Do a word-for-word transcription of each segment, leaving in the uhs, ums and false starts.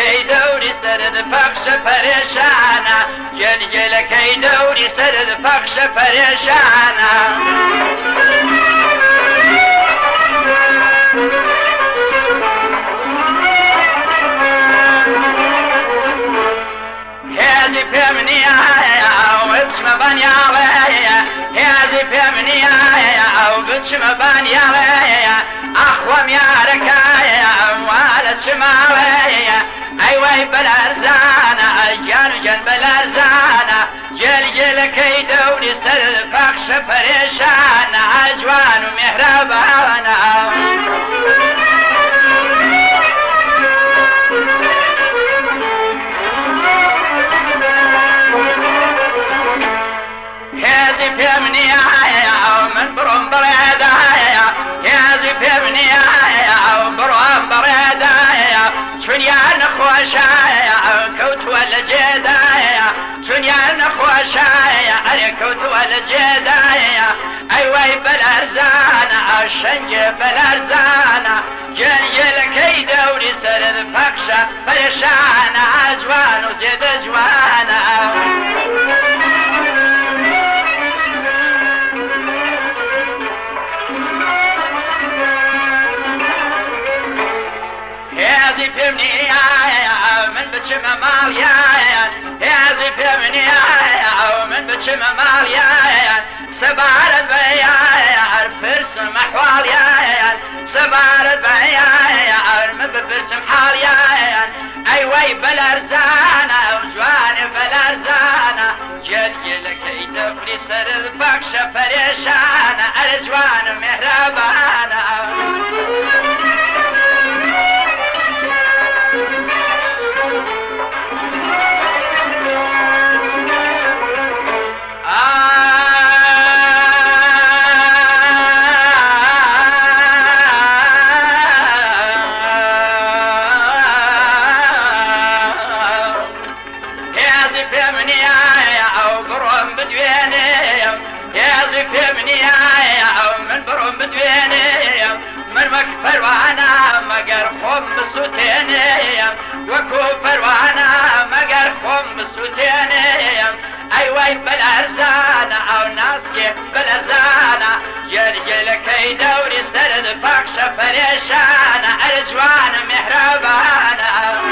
گلگلەکەی دەوری سرد پەخشە پەرێشانە گلگلەکەی دەوری سرد پەخشە پەرێشانە هێزی پێم نییە بچمە بەنیاڵەیە هێزی پێم نییە ئەو بچمە بەنیاڵەیە ئەخوەم یارەکایە وا لە چماڵەیە ئەیوەی بەلەرزانە گیان و گیان بەلەرزانە گێلگێلەکەی دەوری سەر پەخشە پەرێشانە جوان و میهرەبانە هێزی پێم نییە من بڕۆم بڕێدایە هێزی پێم نییە بڕۆم بڕێدایە چونیان نەخۆشایە کەوتووە لە جێدایە چونیان نەخۆشایە ئەرێ کەوتووە لە جێدایە ئەیوەی بەلەرزانە شەنگێ بەلەرزانە گێلگێلەکەی دەوری سەرد پەخشە پەرێشانە جوان و زێدە جوانە هێزی پێم نییە من بچمە ماڵیان هێزی پێم نییە من بچمە ماڵیان سەبارەت بە یار پرسم ئەحواڵیان سەبارەت بە یار من بپرسم حاڵیان ئەیوەی بەلەرزانە و جوانێ بەلەرزانە گێلگێلەکەی دەوری سەرد پەخشە پەرێشانە ئەرە جوان و میهرەبانە پەروانە مەگەر خۆم بسووتێنێم وەکو پەروانە مەگەر خۆم بسووتێنێم ئەیوەی بەلەرزانە ئەو ناسکێ بەلەرزانە گێلگێلەکەی دەوری سەرد پەخشە پەرێشانە ئەرە جوانە میهرەبانە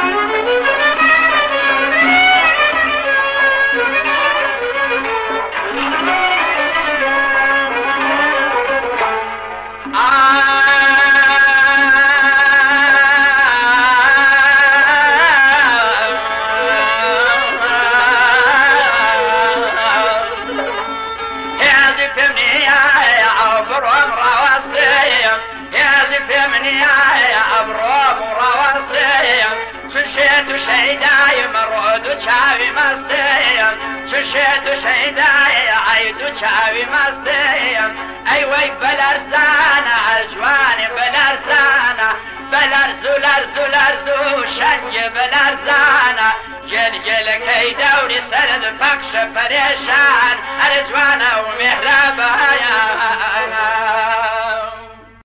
شەیدای مەڕۆ دوو چاوی مەستەیەم چشێ دوو شەیدایە ئەی دوو چاوی مەستەیەم ئەیوەی بەلەرزانە ئەجوانێ بەلەرزانە بەلەرز و لەرز و لەرز و شەنگێ بەلەرزانە گێلگێلەکەی دەوری سەرد پەخشە پەرێشان ئەرە جوانە و میهرە